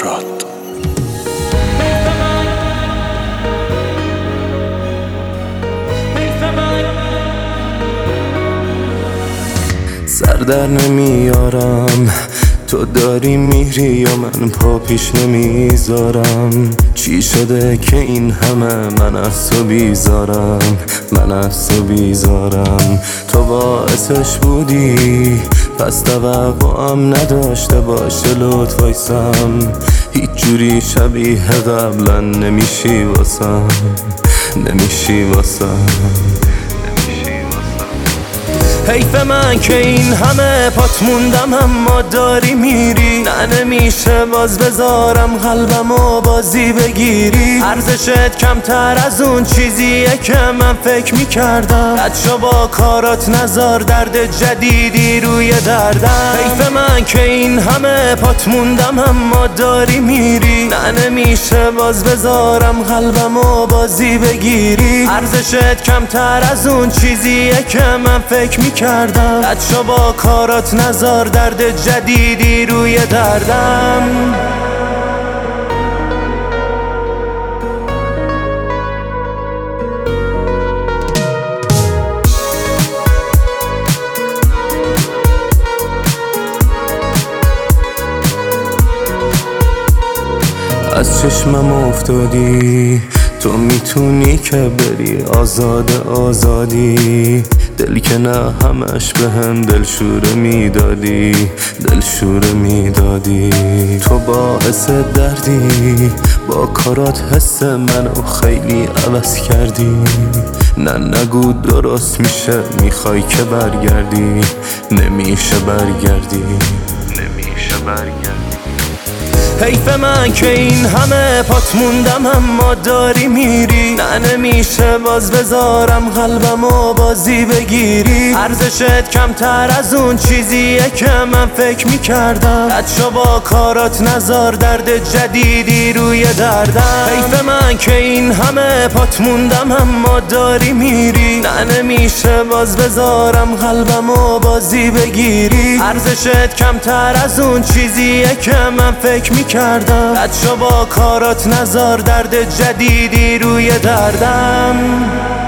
آراد. سر در نمیارم، تو داری میری یا من پا پیش نمیذارم. چی شده که این همه من از تو بیزارم، من از تو بیزارم. تو باعثش بودی پس توقعم نداشته باشه لطف وایسم. هیچ جوری شبیه قبلا نمیشی واسم، نمیشی واسم. حیف من که این همه پات موندم اما داری میری. نه نمیشه باز بذارم قلبمو بازی بگیری. ارزشت کمتر از اون چیزیه که من فکر میکردم. بچه با کارات نزار درد جدیدی روی دردم. حیف من که این همه پات موندم اما داری میری. نه نمیشه باز بذارم قلبمو بازی بگیری. ارزشت کمتر از اون چیزیه که من فکر کردم. بچه با کارات نزار درد جدیدی روی دردم. از چشمم افتادی، تو میتونی که بری آزاد آزادی. دل که نه همش به هم دلشوره میدادی، دلشوره میدادی. تو باعث دردی، با کارات حس منو خیلی عوض کردی. نه نگو درست میشه، میخوای که برگردی. نمیشه برگردی، نمیشه برگردی. حیف من که این همه پات موندم اما داری میری. نه نمیشه باز بذارم قلبمو بازی بگیری. ارزشت کمتر از اون چیزیه که من فکر میکردم. بچه با کارات نزار درد جدیدی روی دردم. حیف من که این همه پات موندم اما داری میری. نه نمیشه باز بذارم قلبمو بازی بگیری. ارزشت کمتر از اون چیزیه که من فکر میکردم. بچه با کارات نزار درد جدیدی روی دردم.